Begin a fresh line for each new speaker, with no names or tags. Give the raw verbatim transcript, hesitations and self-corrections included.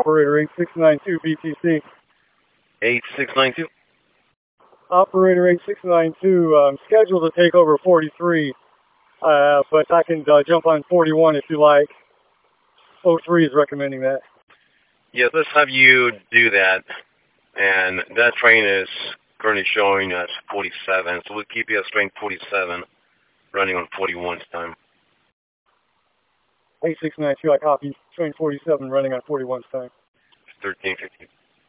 Operator eight six nine two B T C.
eight six nine two.
Operator eight six nine two, um, scheduled to take over forty-three, uh, but I can uh, jump on forty-one if you like. oh three is recommending that.
Yes, let's have you do that. And that train is currently showing us forty-seven, so we'll keep you at train forty-seven, running on forty-one's time.
eight six nine two, I copy. Train forty-seven running on forty-one's time.
thirteen fifty.